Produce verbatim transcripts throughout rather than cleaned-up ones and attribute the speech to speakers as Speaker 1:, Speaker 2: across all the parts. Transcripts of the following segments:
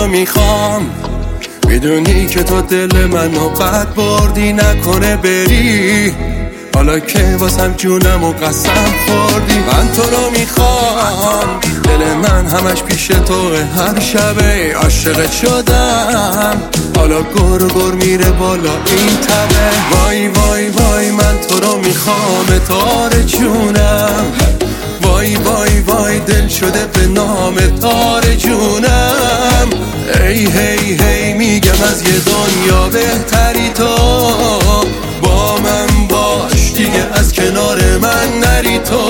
Speaker 1: میخوام، میدونی که تو دل منو بد بردی، نکنه بری حالا که واسم جونم و قسم خوردی. من تو رو میخوام، دل من همش پیش تو، هر شبه عاشقت شدم، حالا گر و گر میره بالا این تبه. وای وای وای من تو رو میخوام تار جونم، وای وای وای دل شده به نام تار جونم. ای هی هی میگم از یه دنیا بهتری تو، با من باش دیگه از کنار من نری تو.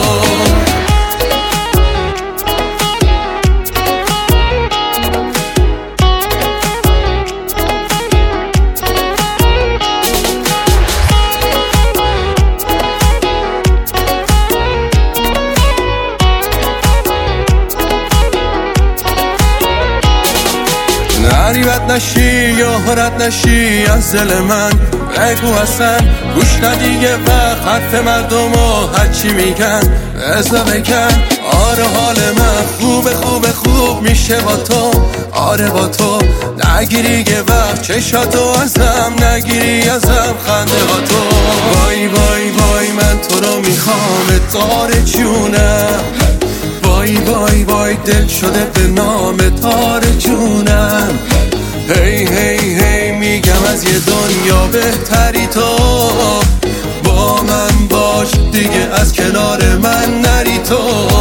Speaker 1: نریبت نشی یا حرت نشی از دل من، بگو اصلا گوش ندیگه وقت حرف مردم و هرچی میگن ازا بکن. آره حال من خوب خوب خوب میشه با تو، آره با تو نگیری یه وقت چشاتو ازم، نگیری ازم خنده ها تو. وای وای وای من تو رو میخوام تار جونم، وای وای وای دل شده به نام تار جونم. هی هی هی میگم از یه دنیا بهتری تو، با من باش دیگه از کنار من نری تو.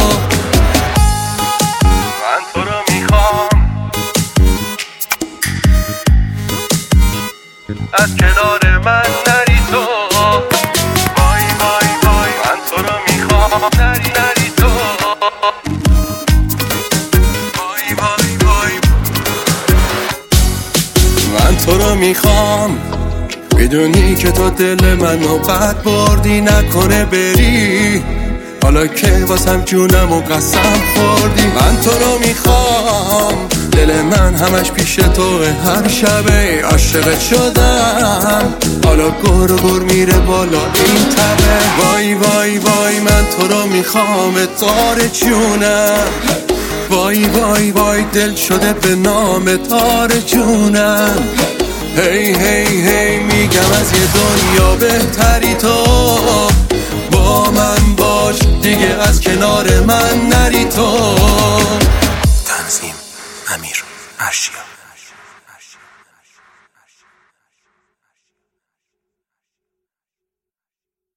Speaker 1: من تو رو میخوام از کنار من نری تو. وای وای وای من تو رو میخوام نری نری تو. وای وای وای من تو رو میخوام، میدونی که تو دل منو بد بردی، نکنه بری حالا که واسم جونم و قسم خوردی. من تو رو میخوام، دل من همش پیش تو، هر شبه عاشقت شدم، حالا گر و گر میره بالا این تبه. وای وای وای من تو رو میخوام تار جونم، وای وای وای دل شده به نام تار جونم. هی هی هی میگم از یه دنیا بهتری تو، با من باش دیگه از کنار من نری تو.
Speaker 2: تنظیم امیر ارشیا.